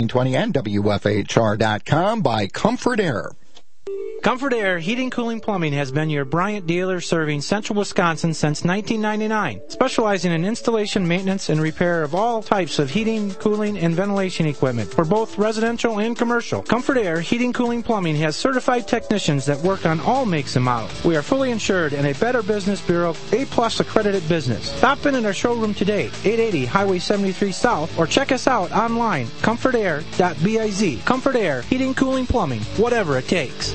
AM1320 and WFHR.com by Comfort Air. Comfort Air Heating, Cooling, Plumbing has been your Bryant dealer serving Central Wisconsin since 1999, specializing in installation, maintenance, and repair of all types of heating, cooling, and ventilation equipment for both residential and commercial. Comfort Air Heating, Cooling, Plumbing has certified technicians that work on all makes and models. We are fully insured and a Better Business Bureau A+ accredited business. Stop in our showroom today, 880 Highway 73 South, or check us out online, comfortair.biz. Comfort Air Heating, Cooling, Plumbing, whatever it takes.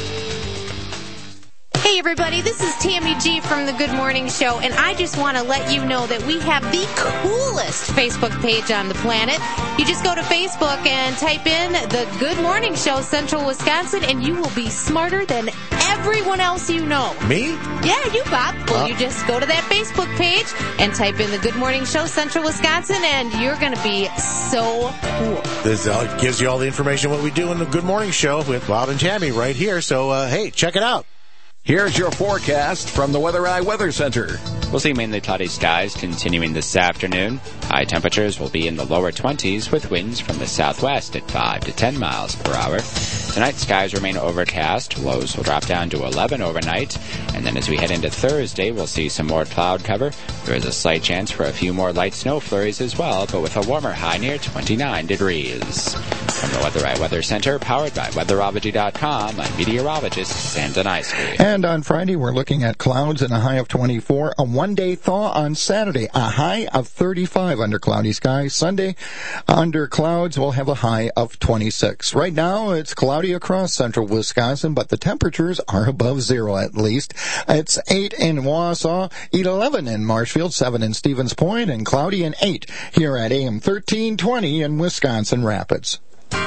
Hey everybody, this is Tammy G from The Good Morning Show, and I just want to let you know that we have the coolest Facebook page on the planet. You just go to Facebook and type in The Good Morning Show Central Wisconsin, and you will be smarter than everyone else you know. Me? Yeah, you, Bob. Well, you just go to that Facebook page and type in The Good Morning Show Central Wisconsin, and you're going to be so cool. This gives you all the information what we do in The Good Morning Show with Bob and Tammy right here, so hey, check it out. Here's your forecast from the Weather Eye Weather Center. We'll see mainly cloudy skies continuing this afternoon. High temperatures will be in the lower 20s with winds from the southwest at 5 to 10 miles per hour. Tonight, skies remain overcast. Lows will drop down to 11 overnight. And then as we head into Thursday, we'll see some more cloud cover. There is a slight chance for a few more light snow flurries as well, but with a warmer high near 29 degrees. From the Weather Eye Weather Center, powered by Weatherology.com, I'm meteorologist Sam Doniski. And on Friday, we're looking at clouds and a high of 24. A one-day thaw on Saturday, a high of 35 under cloudy skies. Sunday, under clouds, we'll have a high of 26. Right now, it's cloudy across central Wisconsin, but the temperatures are above zero at least. It's 8 in Wausau, 11 in Marshfield, 7 in Stevens Point, and cloudy and 8 here at AM 1320 in Wisconsin Rapids.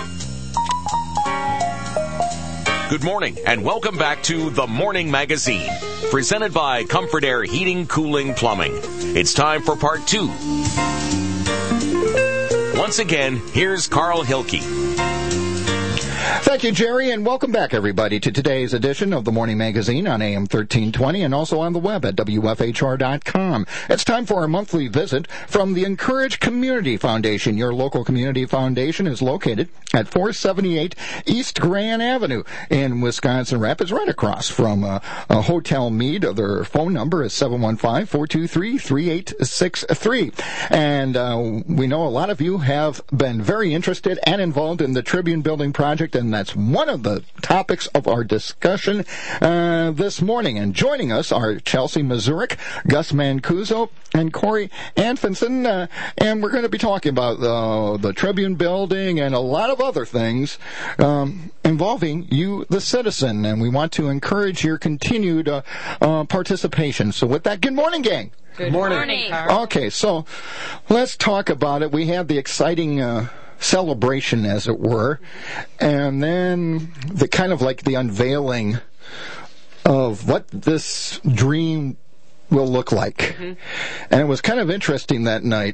Good morning, and welcome back to The Morning Magazine, presented by Comfort Air Heating, Cooling, Plumbing. It's time for part 2. Once again, here's Carl Hilke. Thank you, Jerry, and welcome back, everybody, to today's edition of the Morning Magazine on AM 1320 and also on the web at WFHR.com. It's time for our monthly visit from the Encourage Community Foundation. Your local community foundation is located at 478 East Grand Avenue in Wisconsin Rapids, right across from Hotel Mead. Their phone number is 715-423-3863. And we know a lot of you have been very interested and involved in the Tribune Building Project, and that's one of the topics of our discussion this morning. And joining us are Chelsea Mazurek, Gus Mancuso, and Corey Anfinson, and we're going to be talking about the Tribune Building and a lot of other things involving you, the citizen, and we want to encourage your continued participation. So with that, good morning, gang. Good morning. Okay, so let's talk about it. We had the exciting celebration, as it were, and then the kind of like the unveiling of what this dream will look like. Mm-hmm. And it was kind of interesting that night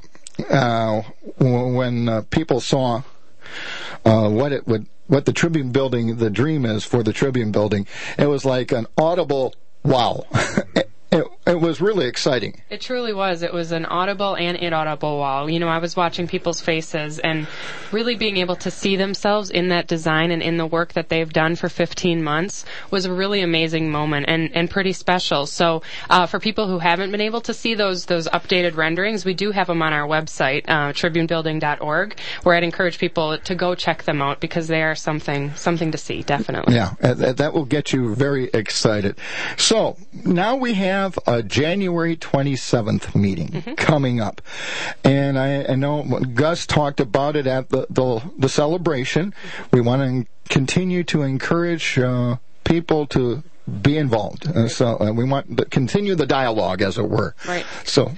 when people saw what the Tribune Building, the dream is for the Tribune Building. It was like an audible wow. It was really exciting. It truly was. It was an audible and inaudible wow. You know, I was watching people's faces and really being able to see themselves in that design and in the work that they've done for 15 months was a really amazing moment and pretty special. So for people who haven't been able to see those updated renderings, we do have them on our website, tribunebuilding.org, where I'd encourage people to go check them out because they are something to see, definitely. Yeah, that will get you very excited. So now we have a January 27th meeting coming up. And I know Gus talked about it at the celebration. We want to continue to encourage people to be involved. So we want to continue the dialogue, as it were. Right. So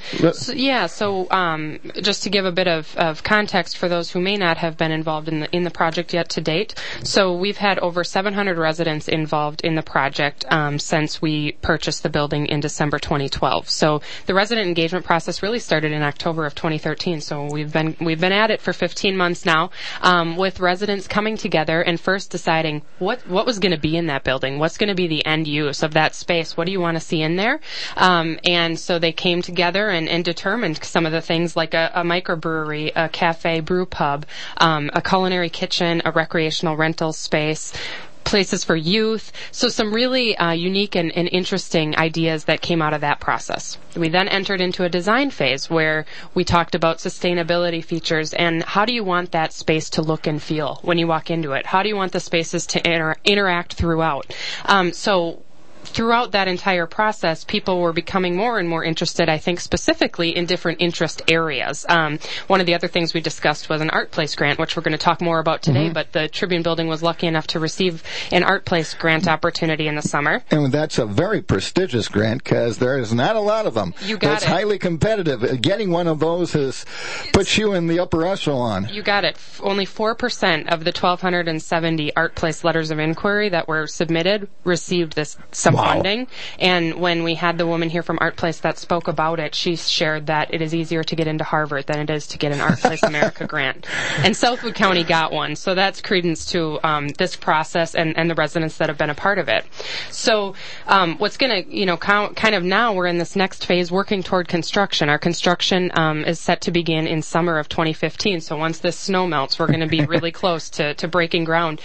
just to give a bit of context for those who may not have been involved in the project yet to date. So we've had over 700 residents involved in the project since we purchased the building in December 2012. So the resident engagement process really started in October of 2013. So we've been at it for 15 months now, with residents coming together and first deciding what was going to be in that building, what's going to be the end end use of that space. What do you want to see in there? And so they came together and determined some of the things like a microbrewery, a cafe brew pub, a culinary kitchen, a recreational rental space, places for youth. So some really unique and interesting ideas that came out of that process. We then entered into a design phase where we talked about sustainability features and how do you want that space to look and feel when you walk into it? How do you want the spaces to interact throughout? So throughout that entire process, people were becoming more and more interested, I think, specifically in different interest areas. One of the other things we discussed was an Art Place grant, which we're going to talk more about today, but the Tribune Building was lucky enough to receive an Art Place grant opportunity in the summer. And that's a very prestigious grant because there is not a lot of them. You got It's it. highly competitive. Getting one of those puts you in the upper echelon. You got it. Only 4% of the 1,270 Art Place letters of inquiry that were submitted received some funding. And when we had the woman here from Art Place that spoke about it, she shared that it is easier to get into Harvard than it is to get an Art Place America grant. And Southwood County got one. So that's credence to this process and the residents that have been a part of it. So what's going to, kind of now we're in this next phase working toward construction. Our construction is set to begin in summer of 2015. So once this snow melts, we're going to be really close to breaking ground.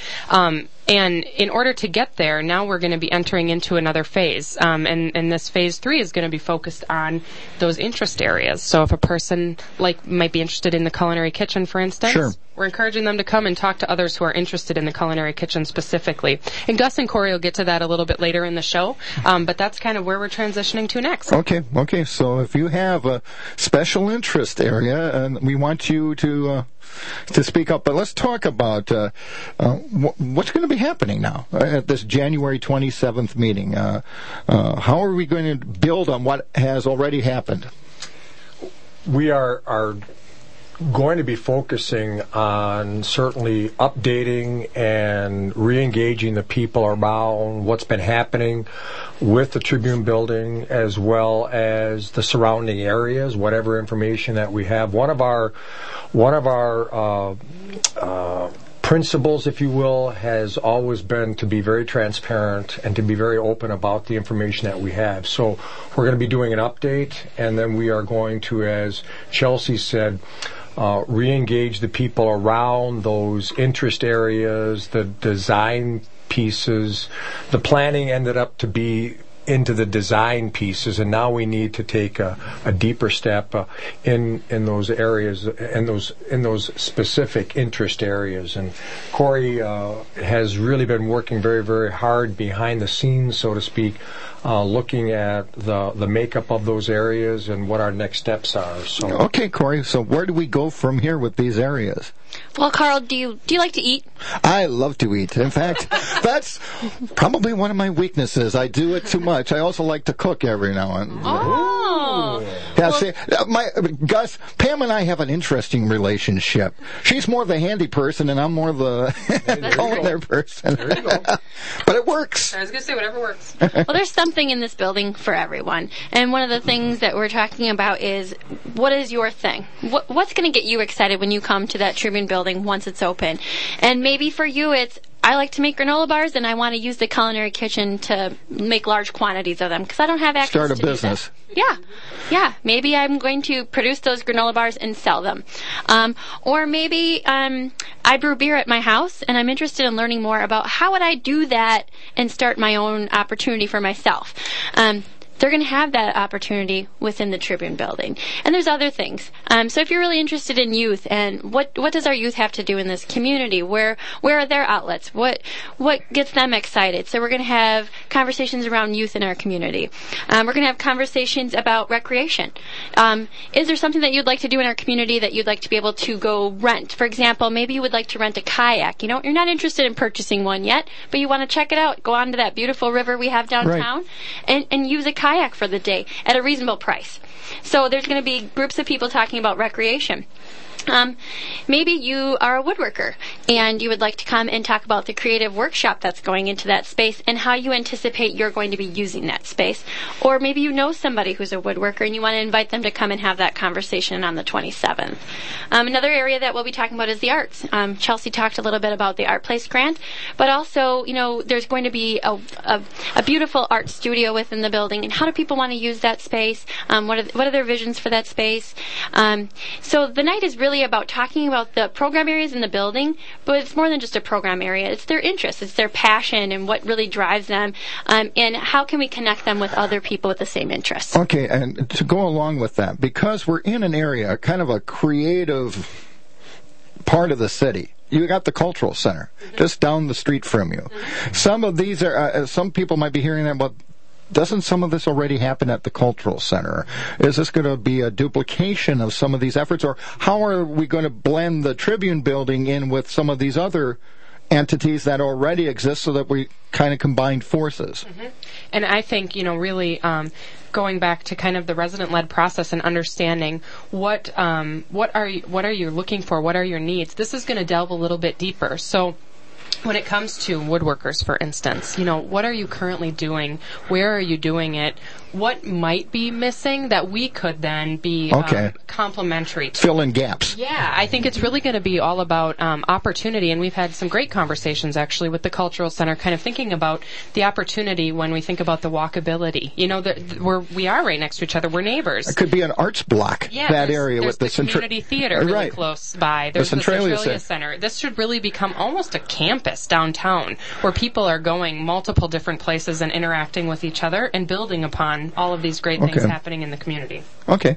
And in order to get there, now we're going to be entering into another phase. And this phase 3 is going to be focused on those interest areas. So if a person might be interested in the culinary kitchen, for instance, Sure. We're encouraging them to come and talk to others who are interested in the culinary kitchen specifically. And Gus and Corey will get to that a little bit later in the show. But that's kind of where we're transitioning to next. Okay. So if you have a special interest area, and we want you to speak up, but let's talk about what's going to be happening now at this January 27th meeting. How are we going to build on what has already happened? We are going to be focusing on certainly updating and re-engaging the people around what's been happening with the Tribune Building as well as the surrounding areas, whatever information that we have. One of our principles, if you will, has always been to be very transparent and to be very open about the information that we have. So we're going to be doing an update, and then we are going to, as Chelsea said, re-engage the people around those interest areas, the design pieces. The planning ended up to be into the design pieces, and now we need to take a deeper step in those areas, in those specific interest areas. And Corey has really been working very, very hard behind the scenes, so to speak, looking at the makeup of those areas and what our next steps are. So, okay, Corey. So where do we go from here with these areas? Well, Carl, do you like to eat? I love to eat. In fact, that's probably one of my weaknesses. I do it too much. I also like to cook every now and then. Oh. Yeah, see, Gus, Pam and I have an interesting relationship. She's more the handy person, and I'm more the culinary person. There you go. But it works. I was going to say, whatever works. Well, there's something in this building for everyone. And one of the things that we're talking about is, what is your thing? What's going to get you excited when you come to that Tribune Building once it's open? And maybe for you it's, I like to make granola bars, and I want to use the culinary kitchen to make large quantities of them because I don't have access Start a to do business. that. Yeah. Maybe I'm going to produce those granola bars and sell them. Or maybe I brew beer at my house, and I'm interested in learning more about how would I do that and start my own opportunity for myself. They're going to have that opportunity within the Tribune Building. And there's other things. So if you're really interested in youth and what does our youth have to do in this community? Where are their outlets? What gets them excited? So we're going to have conversations around youth in our community. We're going to have conversations about recreation. Is there something that you'd like to do in our community that you'd like to be able to go rent? For example, maybe you would like to rent a kayak. You're not interested in purchasing one yet, but you want to check it out. Go onto that beautiful river we have downtown and use a kayak for the day at a reasonable price. So there's going to be groups of people talking about recreation. Maybe you are a woodworker and you would like to come and talk about the creative workshop that's going into that space and how you anticipate you're going to be using that space. Or maybe you know somebody who's a woodworker and you want to invite them to come and have that conversation on the 27th. Another area that we'll be talking about is the arts. Chelsea talked a little bit about the Art Place grant, but also, there's going to be a beautiful art studio within the building, and how do people want to use that space? What are their visions for that space? So the night is really about talking about the program areas in the building, but it's more than just a program area. It's their interests, it's their passion, and what really drives them, and how can we connect them with other people with the same interests. Okay, and to go along with that, because we're in an area, kind of a creative part of the city. You got the cultural center just down the street from you. Some of these are, some people might be hearing that, but doesn't some of this already happen at the cultural center? Is this going to be a duplication of some of these efforts, or how are we going to blend the Tribune building in with some of these other entities that already exist so that we kind of combine forces? And I think, really going back to kind of the resident-led process and understanding what are you looking for, what are your needs, this is going to delve a little bit deeper. So when it comes to woodworkers, for instance, what are you currently doing? Where are you doing it? What might be missing that we could then be complementary to? Fill in gaps. Yeah, I think it's really going to be all about opportunity, and we've had some great conversations actually with the Cultural Center, kind of thinking about the opportunity when we think about the walkability. We are right next to each other. We're neighbors. It could be an arts block, that area with the community theater really close by. There's the Centralia Center. This should really become almost a campus downtown where people are going multiple different places and interacting with each other and building upon all of these great things happening in the community. Okay.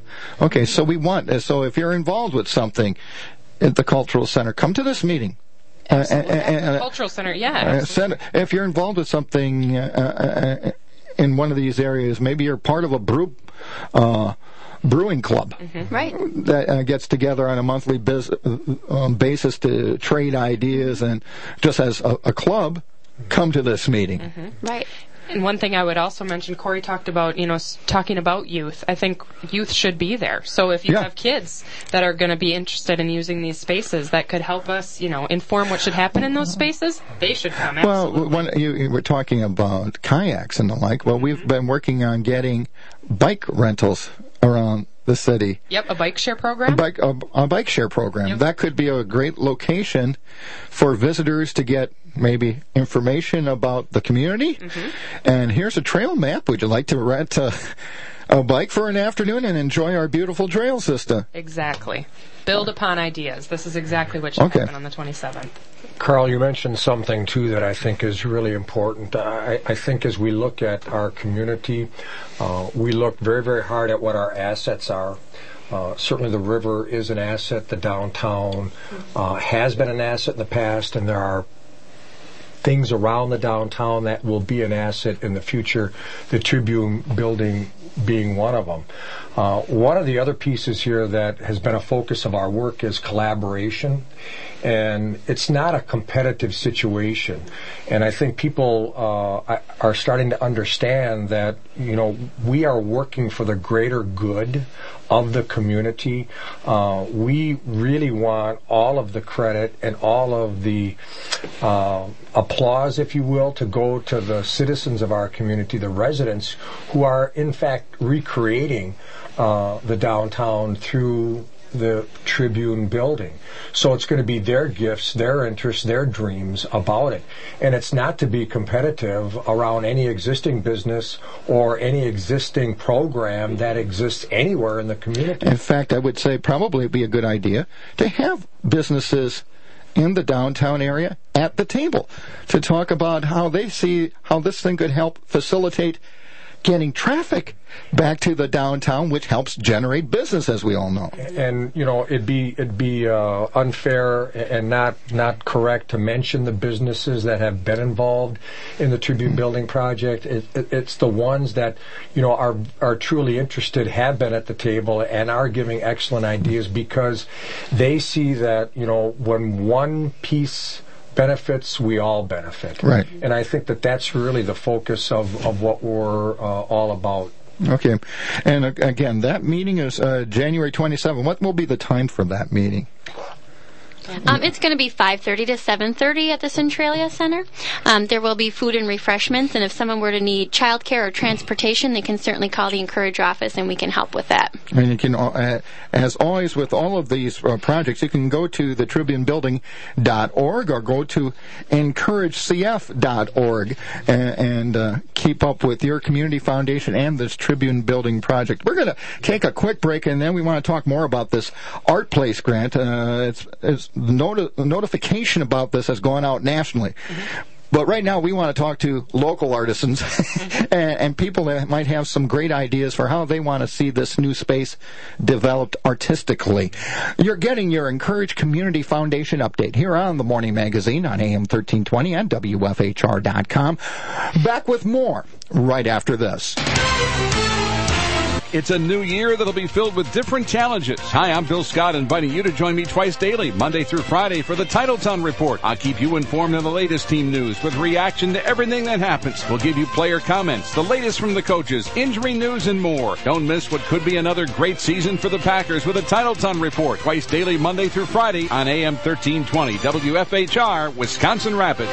So if you're involved with something at the Cultural Center, come to this meeting. Cultural Center, if you're involved with something in one of these areas, maybe you're part of a brewing club that gets together on a monthly basis to trade ideas, and just as a club, come to this meeting. Right. And one thing I would also mention, Corey talked about, talking about youth. I think youth should be there. So if you have kids that are going to be interested in using these spaces that could help us, inform what should happen in those spaces, they should come. Absolutely. Well, when you were talking about kayaks and the like, we've been working on getting bike rentals around the city. Yep, a bike share program. A bike share program. Yep. That could be a great location for visitors to get maybe information about the community. And here's a trail map. Would you like to rent a bike for an afternoon and enjoy our beautiful trail system? Exactly. Build upon ideas. This is exactly what should happen on the 27th. Carl, you mentioned something, too, that I think is really important. I think as we look at our community, we look very, very hard at what our assets are. Certainly the river is an asset. The downtown has been an asset in the past, and there are things around the downtown that will be an asset in the future, the Tribune building being one of them. One of the other pieces here that has been a focus of our work is collaboration. And it's not a competitive situation. And I think people are starting to understand that, we are working for the greater good of the community. We really want all of the credit and all of the applause, if you will, to go to the citizens of our community, the residents, who are, in fact, recreating the downtown through the Tribune building. So it's going to be their gifts, their interests, their dreams about it. And it's not to be competitive around any existing business or any existing program that exists anywhere in the community. In fact, I would say probably it'd be a good idea to have businesses in the downtown area at the table to talk about how they see how this thing could help facilitate getting traffic back to the downtown, which helps generate business, as we all know. And it'd be unfair and not correct to mention the businesses that have been involved in the Tribune Building project. It's the ones that are truly interested, have been at the table, and are giving excellent ideas, because they see that when one piece benefits, we all benefit. Right. And I think that's really the focus of what we're all about. Okay. And again, that meeting is January 27th. What will be the time for that meeting? It's going to be 5:30 to 7:30 at the Centralia Center. There will be food and refreshments, and if someone were to need childcare or transportation, they can certainly call the Encourage office, and we can help with that. And you can, as always with all of these projects, you can go to thetribunebuilding.org or go to encouragecf.org and keep up with your community foundation and this Tribune Building project. We're going to take a quick break, and then we want to talk more about this Art Place grant. The notification about this has gone out nationally. Mm-hmm. But right now, we want to talk to local artisans and people that might have some great ideas for how they want to see this new space developed artistically. You're getting your Encourage Community Foundation update here on the Morning Magazine on AM 1320 and WFHR.com. Back with more right after this. It's a new year that'll be filled with different challenges. Hi, I'm Bill Scott, inviting you to join me twice daily, Monday through Friday, for the Titletown Report. I'll keep you informed on the latest team news with reaction to everything that happens. We'll give you player comments, the latest from the coaches, injury news, and more. Don't miss what could be another great season for the Packers with a Titletown Report, twice daily, Monday through Friday on AM 1320 WFHR, Wisconsin Rapids.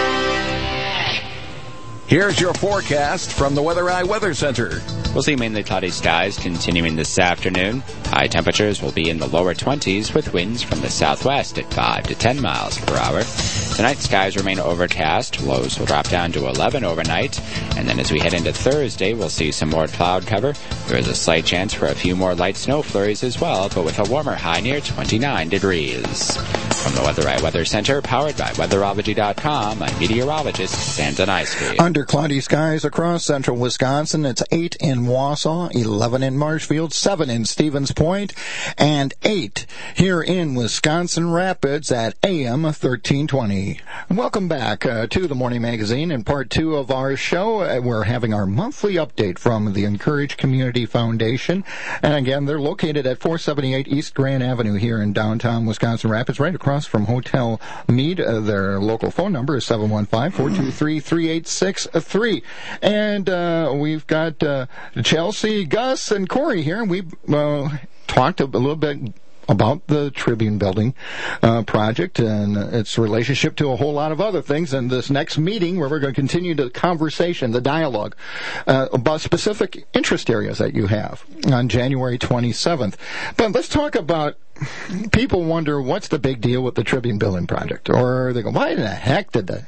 Here's your forecast from the Weather Eye Weather Center. We'll see mainly cloudy skies continuing this afternoon. High temperatures will be in the lower 20s with winds from the southwest at 5 to 10 miles per hour. Tonight, skies remain overcast. Lows will drop down to 11 overnight. And then as we head into Thursday, we'll see some more cloud cover. There is a slight chance for a few more light snow flurries as well, but with a warmer high near 29 degrees. From the Weather Eye Weather Center, powered by Weatherology.com, I'm meteorologist Santa Nyski. Under cloudy skies across central Wisconsin, it's 8 in Wausau, 11 in Marshfield, 7 in Stevens Point, and 8 here in Wisconsin Rapids at AM 1320. Welcome back to the Morning Magazine. In part 2 of our show, we're having our monthly update from the Encourage Community Foundation. And again, they're located at 478 East Grand Avenue here in downtown Wisconsin Rapids, right across from Hotel Mead. Their local phone number is 715-423-3863. And we've got Chelsea, Gus, and Corey here. We've talked a little bit about the Tribune Building project and its relationship to a whole lot of other things. And this next meeting, where we're going to continue the conversation, the dialogue about specific interest areas that you have on January 27th. But let's talk about, people wonder, what's the big deal with the Tribune Building project? Or they go, why in the heck did they?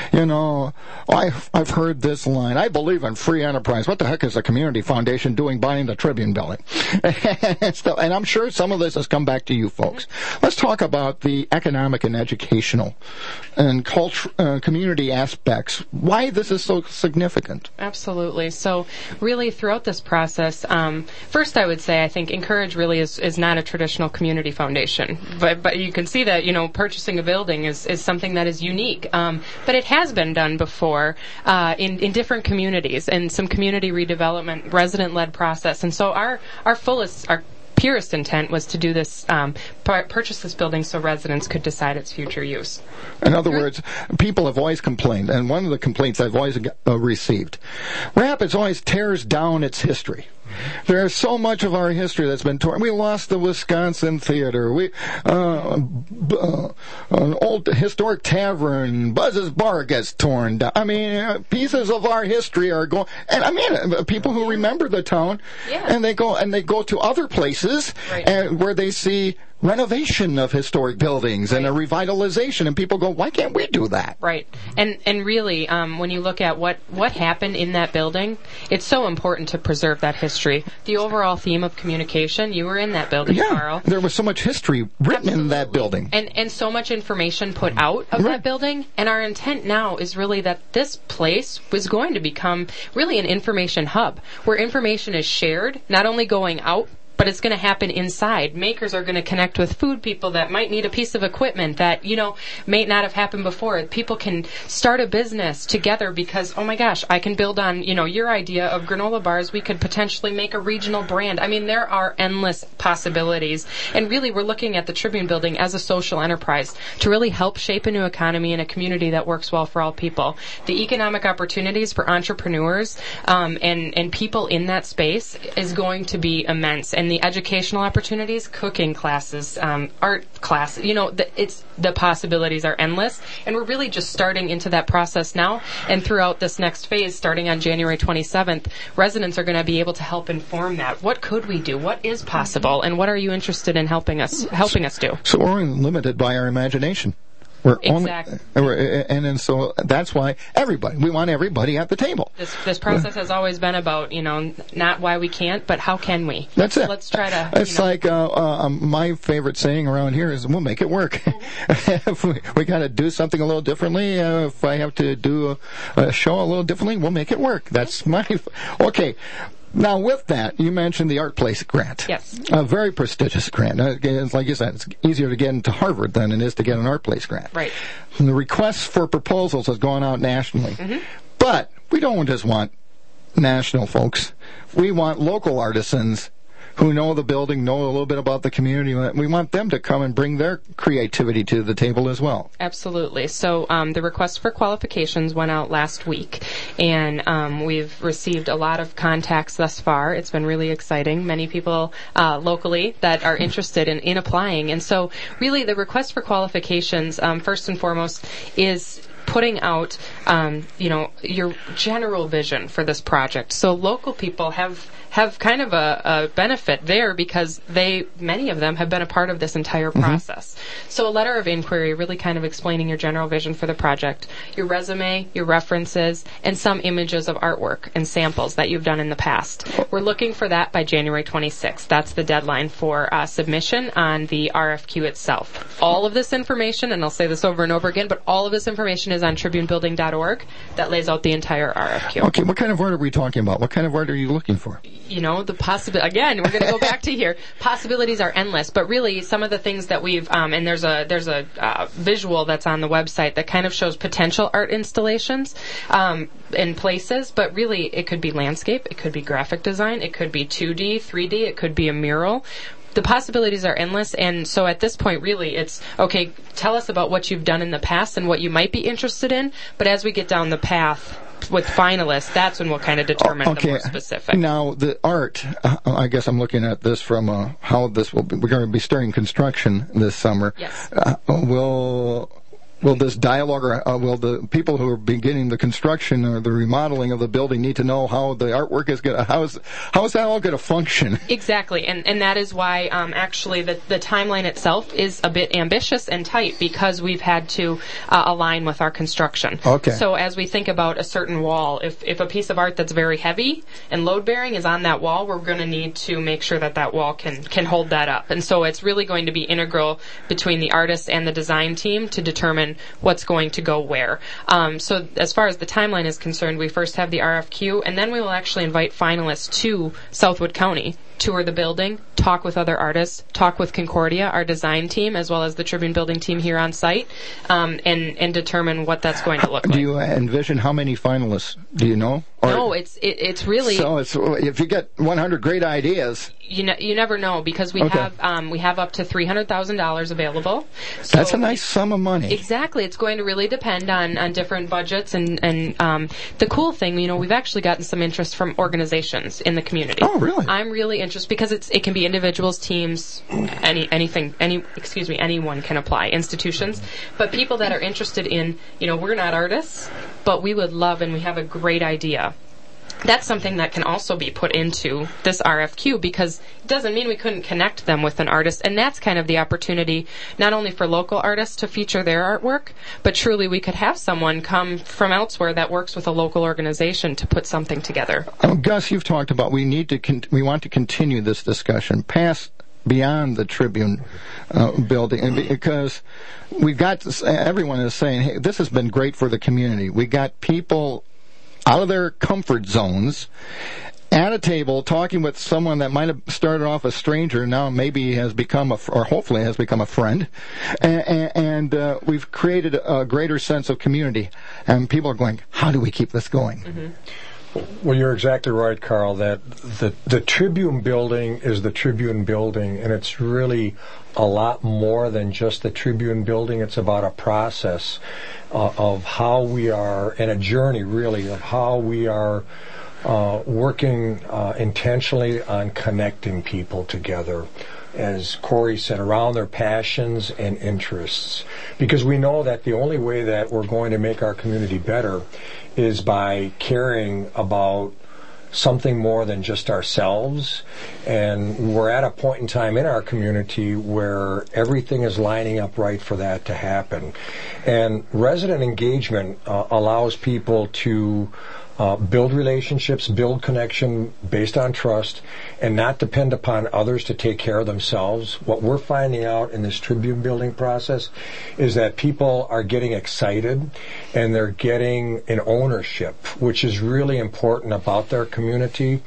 I've heard this line, I believe in free enterprise. What the heck is the community foundation doing buying the Tribune Building? And I'm sure some of this has come back to you folks. Let's talk about the economic and educational and community aspects. Why this is so significant. Absolutely. So really throughout this process, first I would say I think Encourage really is not a traditional community foundation. But you can see that, purchasing a building is something that is unique. But it has been done before in different communities and some community redevelopment, resident-led process. And so our purest intent was to do this, purchase this building so residents could decide its future use. In other words, people have always complained, and one of the complaints I've always received, Rapids always tears down its history. There's so much of our history that's been torn. We lost the Wisconsin Theater. An old historic tavern, Buzz's Bar, gets torn down. I mean, pieces of our history are going. And people who remember the town, and they go to other places, where they see renovation of historic buildings and a revitalization, and people go, why can't we do that? Right. And really, when you look at what happened in that building, it's so important to preserve that history. The overall theme of communication, you were in that building, Carl. There was so much history written in that building. And so much information put out of that building. And our intent now is really that this place was going to become really an information hub, where information is shared, not only going out, but it's going to happen inside. Makers are going to connect with food people that might need a piece of equipment that, may not have happened before. People can start a business together because, oh my gosh, I can build on, your idea of granola bars. We could potentially make a regional brand. I mean, there are endless possibilities. And really, we're looking at the Tribune Building as a social enterprise to really help shape a new economy in a community that works well for all people. The economic opportunities for entrepreneurs and people in that space is going to be immense. And the educational opportunities, cooking classes, art classes, the possibilities are endless. And we're really just starting into that process now. And throughout this next phase, starting on January 27th, residents are going to be able to help inform that. What could we do? What is possible? And what are you interested in helping us do? So we're only limited by our imagination. Exactly. And so that's why we want everybody at the table. This process has always been about, not why we can't, but how can we? That's it. Let's try to. It's like my favorite saying around here is, we'll make it work. If we got to do something a little differently, if I have to do a show a little differently, we'll make it work. That's okay. Now, with that, you mentioned the Art Place grant. Yes. A very prestigious grant. Like you said, it's easier to get into Harvard than it is to get an Art Place grant. Right. And the requests for proposals has gone out nationally. Mm-hmm. But we don't just want national folks. We want local artisans who know the building, know a little bit about the community. We want them to come and bring their creativity to the table as well. Absolutely. So the request for qualifications went out last week, and we've received a lot of contacts thus far. It's been really exciting. Many people locally that are interested in applying. And so really the request for qualifications, first and foremost, is putting out, your general vision for this project. So local people have kind of a benefit there because many of them have been a part of this entire process. Mm-hmm. So a letter of inquiry really kind of explaining your general vision for the project, your resume, your references, and some images of artwork and samples that you've done in the past. We're looking for that by January 26th. That's the deadline for submission on the RFQ itself. All of this information, and I'll say this over and over again, but all of this information is on tribunebuilding.org that lays out the entire RFQ. Okay, what kind of art are we talking about? What kind of art are you looking for? The possibility, again, we're going to go back to here. Possibilities are endless, but really some of the things that we've, and there's a visual that's on the website that kind of shows potential art installations in places, but really it could be landscape, it could be graphic design, it could be 2D, 3D, it could be a mural. The possibilities are endless, and so at this point, really, it's, okay, tell us about what you've done in the past and what you might be interested in, but as we get down the path with finalists, that's when we'll kind of determine the more specific. Now, the art, I guess I'm looking at this from how this will be. We're going to be starting construction this summer. Yes. Will this dialogue, or will the people who are beginning the construction or the remodeling of the building need to know how the artwork is going to, how is that all going to function? Exactly, and that is why actually the timeline itself is a bit ambitious and tight because we've had to align with our construction. Okay. So as we think about a certain wall, if a piece of art that's very heavy and load-bearing is on that wall, we're going to need to make sure that wall can hold that up. And so it's really going to be integral between the artist and the design team to determine what's going to go where. So as far as the timeline is concerned, we first have the RFQ, and then we will actually invite finalists to Southwood County, tour the building, talk with other artists, talk with Concordia, our design team, as well as the Tribune Building team here on site, and determine what that's going to look like. Do you envision how many finalists? Do you know? No, it's really... So if you get 100 great ideas... You never know because we have up to $300,000 available. So that's a nice sum of money. Exactly. It's going to really depend on different budgets and the cool thing, we've actually gotten some interest from organizations in the community. Oh, really? I'm really interested because it can be individuals, teams, anyone can apply, institutions, but people that are interested in, we're not artists, but we would love and we have a great idea. That's something that can also be put into this RFQ because it doesn't mean we couldn't connect them with an artist. And that's kind of the opportunity not only for local artists to feature their artwork, but truly we could have someone come from elsewhere that works with a local organization to put something together. Gus, you've talked about we want to continue this discussion past beyond the Tribune building, and because everyone is saying, hey, this has been great for the community. We got people out of their comfort zones at a table talking with someone that might have started off a stranger, now maybe has become hopefully has become a friend, and we've created a greater sense of community, and people are going, how do we keep this going? Mm-hmm. Well, you're exactly right, Carl, that the Tribune building is the Tribune building, and it's really a lot more than just the Tribune building. It's about a process of how we are, and a journey, really, of how we are working intentionally on connecting people together, as Corey said, around their passions and interests. Because we know that the only way that we're going to make our community better is by caring about something more than just ourselves. And we're at a point in time in our community where everything is lining up right for that to happen. And resident engagement allows people to build relationships, build connection based on trust, and not depend upon others to take care of themselves. What we're finding out in this Tribune building process is that people are getting excited and they're getting an ownership, which is really important about their community.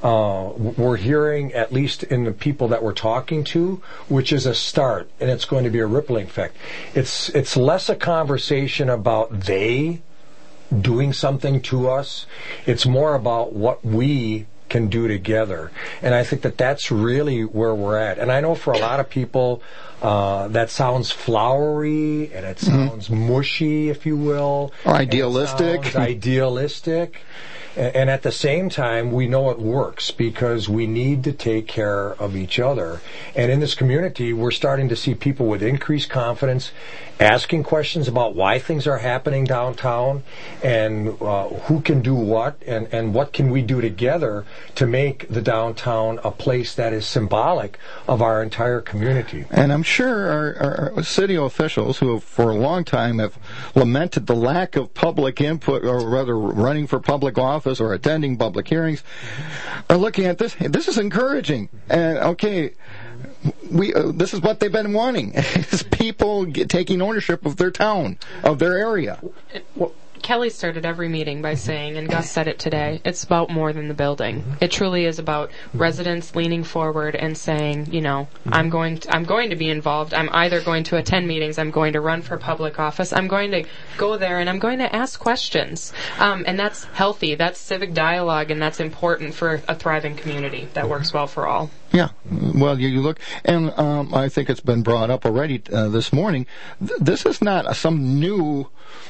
We're hearing, at least in the people that we're talking to, which is a start, and it's going to be a rippling effect. It's less a conversation about they doing something to us. It's more about what we can do together. And I think that that's really where we're at. And I know for a lot of people, that sounds flowery and it sounds mushy, if you will. Or idealistic. Idealistic. And at the same time, we know it works because we need to take care of each other. And in this community, we're starting to see people with increased confidence asking questions about why things are happening downtown and who can do what and what can we do together to make the downtown a place that is symbolic of our entire community. And I'm sure our city officials, who for a long time have lamented the lack of public input, or rather running for public office or attending public hearings, are looking at this. This is encouraging. And okay, this is what they've been wanting, is people taking ownership of their town, of their area. Kelly started every meeting by saying, and Gus said it today, it's about more than the building. It truly is about residents leaning forward and saying, you know, I'm going to be involved. I'm either going to attend meetings, I'm going to run for public office, I'm going to go there and I'm going to ask questions. And that's healthy, that's civic dialogue, and that's important for a thriving community that works well for all. Yeah, well, you look, and I think it's been brought up already this morning. This is not some new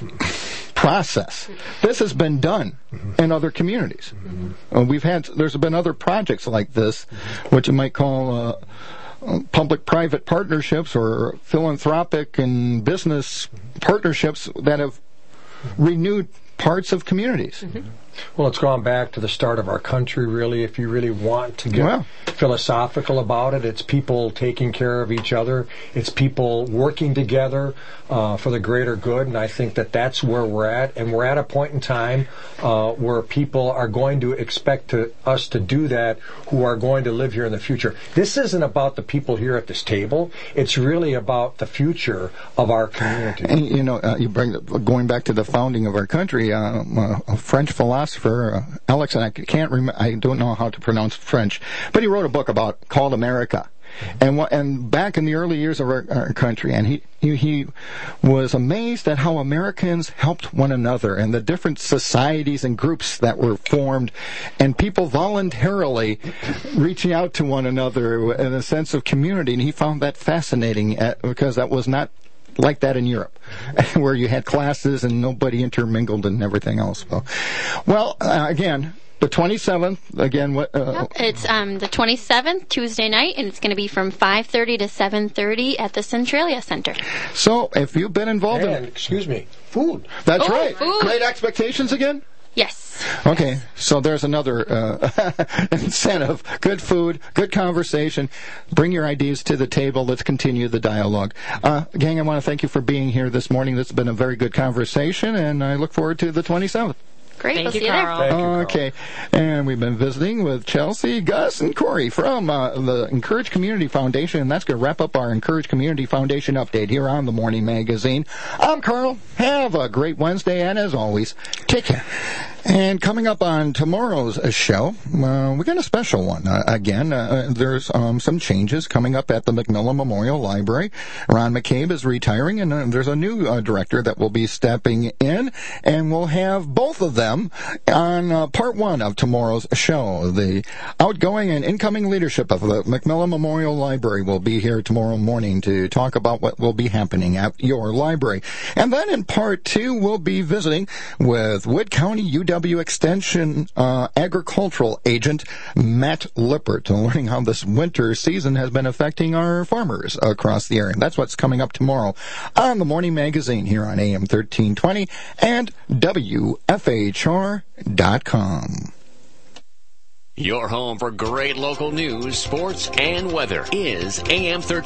process. This has been done in other communities. There's been other projects like this, which you might call public-private partnerships or philanthropic and business partnerships that have renewed parts of communities. Well, it's gone back to the start of our country, really. If you really want to get philosophical about it, it's people taking care of each other. It's people working together for the greater good, and I think that that's where we're at. And we're at a point in time where people are going to expect us to do that who are going to live here in the future. This isn't about the people here at this table. It's really about the future of our community. And, you know, going back to the founding of our country, a French philosopher, Alex, and I don't know how to pronounce French, but he wrote a book called America. And back in the early years of our country, and he was amazed at how Americans helped one another and the different societies and groups that were formed, and people voluntarily reaching out to one another in a sense of community. And he found that fascinating because that was not like that in Europe, where you had classes and nobody intermingled and everything else. Well, again, the 27th, again, what? It's the 27th, Tuesday night, and it's going to be from 5:30 to 7:30 at the Centralia Center. So, if you've been involved food. That's right. Food. Great Expectations again? Yes. Okay, so there's another incentive. Good food, good conversation. Bring your ideas to the table. Let's continue the dialogue. Gang, I want to thank you for being here this morning. This has been a very good conversation, and I look forward to the 27th. Great. Thank We'll you, see you Carl. there. Thank you, Carl. Okay, and we've been visiting with Chelsea, Gus, and Corey from the Encourage Community Foundation, and that's going to wrap up our Encourage Community Foundation update here on the Morning Magazine. I'm Carl. Have a great Wednesday, and as always, take care. And coming up on tomorrow's show, we got a special one. Again, there's some changes coming up at the McMillan Memorial Library. Ron McCabe is retiring, and there's a new director that will be stepping in, and we'll have both of them on part one of tomorrow's show. The outgoing and incoming leadership of the McMillan Memorial Library will be here tomorrow morning to talk about what will be happening at your library. And then in part two, we'll be visiting with with Wood County UW Extension agricultural agent Matt Lippert, learning how this winter season has been affecting our farmers across the area. That's what's coming up tomorrow on the Morning Magazine here on AM 1320 and WFHR.com. Your home for great local news, sports, and weather is AM 1320.